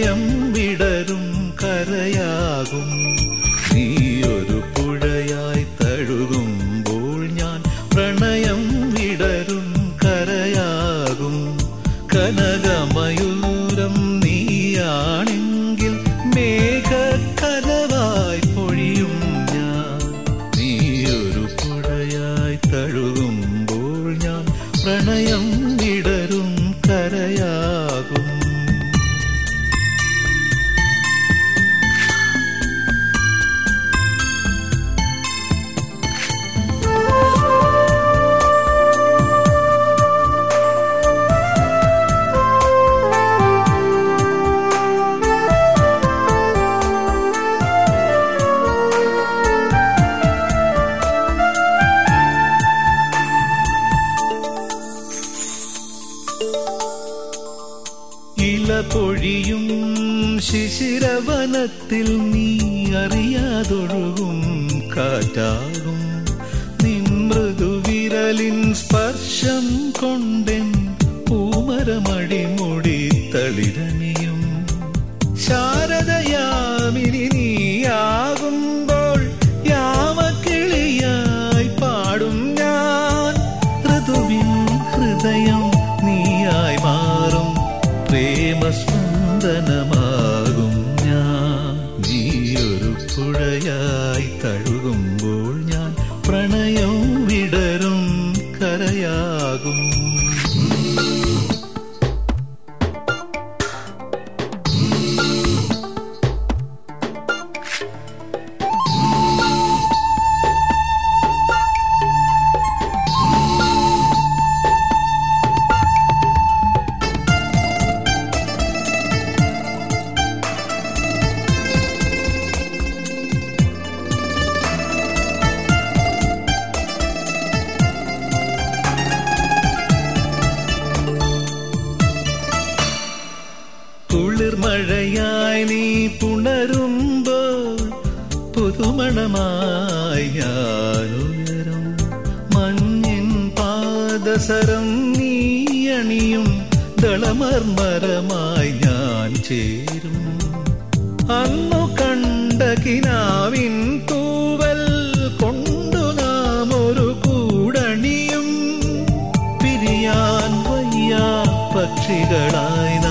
പ്രണയം വിടരും കരയാകും. നീയൊരു പുഴയായി തഴുകുമ്പോൾ ഞാൻ പ്രണയം വിടരും കരയാകും. കനകമയൂരം നീയാണെങ്കിൽ മേഘക്കനവായി പൊഴിയും ഞാൻ. നീയൊരു പുഴയായി തഴുകുമ്പോൾ ഞാൻ പ്രണയം വിടരും കരയാകും. ഇല പൊഴിയും ശിശിരവനത്തിൽ നീ അറിയാതൊഴുകും കാറ്റാകും. നിൻ മൃദുവിരലിൻ സ്പർശം കൊണ്ടെൻ പൂമരമടിമുടി തളിരണിയും. ശാരദയാമിനി നീയാകുമ്പോൾ യാമക്കിളിയായി പാടും ഞാൻ. ഋതുവിൻ ഹൃദയം നീയായി മാറും പ്രേമസ്പന്ദനമാകും ഞാൻ. നീയൊരു പുഴയായി തഴുകുമ്പോൾ ഞാൻ പ്രണയം വിടരും കരയാകും. കുളിർമഴയായി നീ പുണരുമ്പോൾ പുതുമണമായി ഞാനുയരും. മഞ്ഞിൻ പാദസരം നീ അണിയും ദളമർമരമായി ഞാൻ ചേരും. അന്നു കണ്ട കിനാവിൻ തൂവൽ കൊണ്ടു നാം ഒരു കൂടണിയും. പിരിയാൻ വയ്യ പക്ഷികളായി